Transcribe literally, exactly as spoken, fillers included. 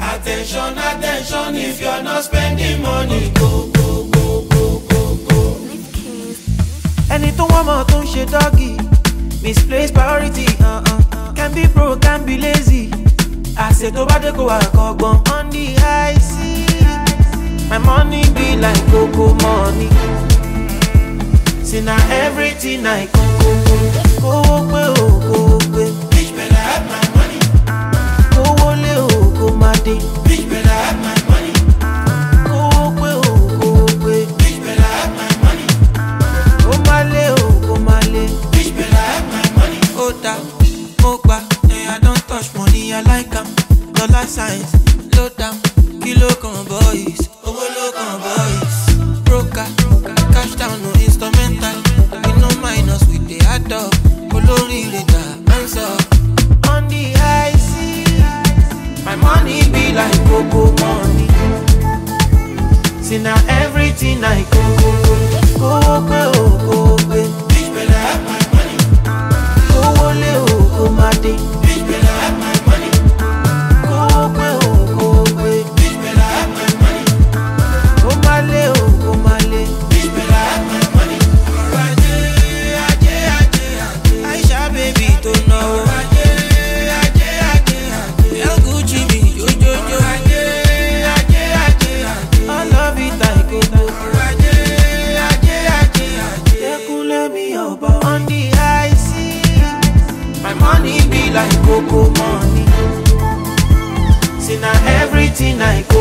Attention, attention, if you're not spending money, go, go, go, go, go, go. Ẹni tó wọ́n mọ̀ tó ń ṣe doggy, misplaced priority, uh-uh. Can be broke, can be lazy. Àṣẹ tó bá dé kó wà kọ́gbọ́n. On the high sea, my money be like cocoa money. See na everything I go, go, go. Kówó pé o, kówó pé. Bitch better have my money. Kówó lé o, kó má dé. Bitch better have my money. Kówó pé o, kówó pé. Bitch better have my money. Kó má lé o, kó má lé. Bitch better have my money. Ó dá, mo gbà, yeah, I don't touch money, I like am. Dollar signs, low down, kilo kan boys, owó ló kan boys. Broker, cash down, no instrumental. We no minus, we dey add up. Olóríire dá answer. On the high sea, my money be like cocoa money. See now everything I go, go, go. Kówó pé o, kówó pé. Bitch better have my money. Kówó lé o, kó má dé. Bitch better have my money. Kówó pé o, kówó pé. Bitch better have my money. Kó má lé o, kó má lé. Bitch better have my money. Ọ̀rọ̀ ajé, ajé, ajé, ajé. Aisha baby tó náwó. Ọ̀rọ̀ ajé, ajé, ajé, ajé. El Gucci mi jojojo. Ajé, ajé, ajé, ajé. All of it I go go. Ọ̀rọ̀ ajé, ajé, ajé, ajé. Ekunle mi ọba. On the high sea, my money be like cocoa money. See now everything I